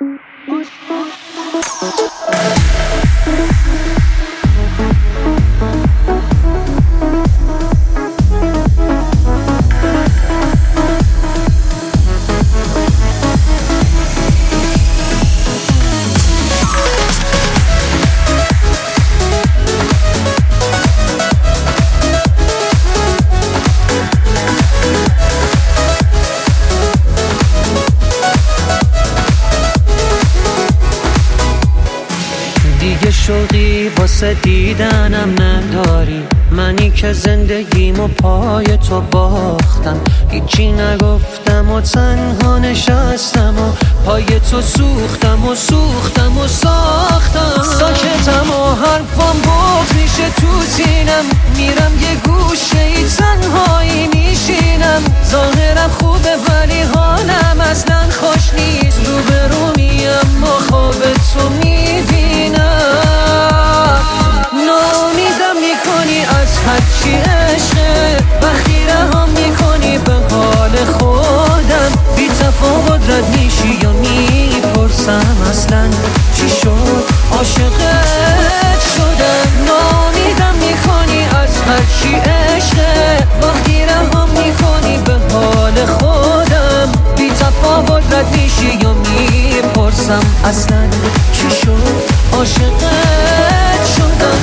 دیگه شوقی واسه دیدنم نداری، منی که زندگیمو پای تو باختم، هیچی نگفتم و تنها نشستم و پای تو سوختم و سوختم و ساختم. ساکتم و حرفم بغض میشه تو سینم، میرم یه گوشه ای تنهایی میشینم. ظاهرم خوبه ولی حالم اصلا خوش نیست، روبرو میم و خواب تو میبینم. ناامیدم میکنی از هرچی عشقه، وقتی رهم میکنی به حال خودم. بی تفاوت رد میشی یا میپرسم اصلا چی شد عاشقت شدم. ناامیدم میکنی از هرچی عشقه، وقتی رهم میکنی به حال خودم. بی تفاوت رد میشی یا میپرسم اصلا چی شد عاشقت شدم.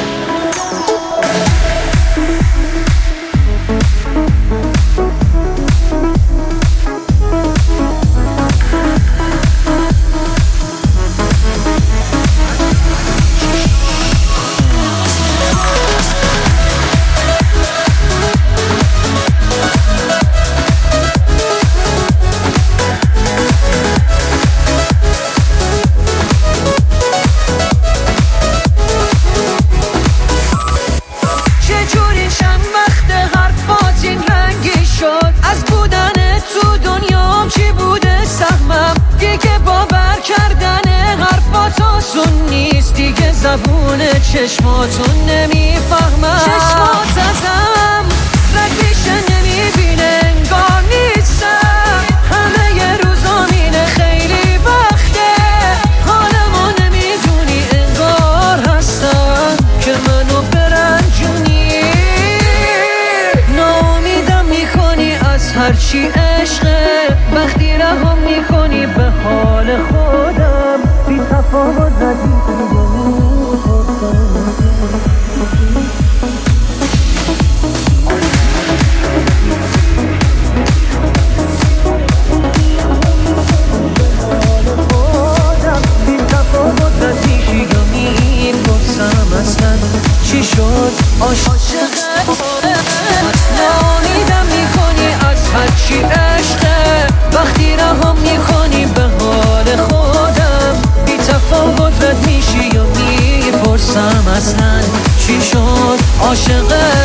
زبون چشماتون نمیفهمم، چشمات ازم رد میشه نمیبینه، انگار نیستم. همه ی روزا مینه خیلی وقته، حالمو نمیدونی انگار هستم که منو برنجونی. ناامیدم میکنی از هرچی عشقه، وقتی رهم میکنی به حال خودم. بی تفاوت ردی چی شد عاشقت. ناامیدم میکنی از هرچی عشقه، وقتی رهم میکنی به حال خودم. بی تفاوت رد میشی یا میپرسم اصلا چی شد عاشقت.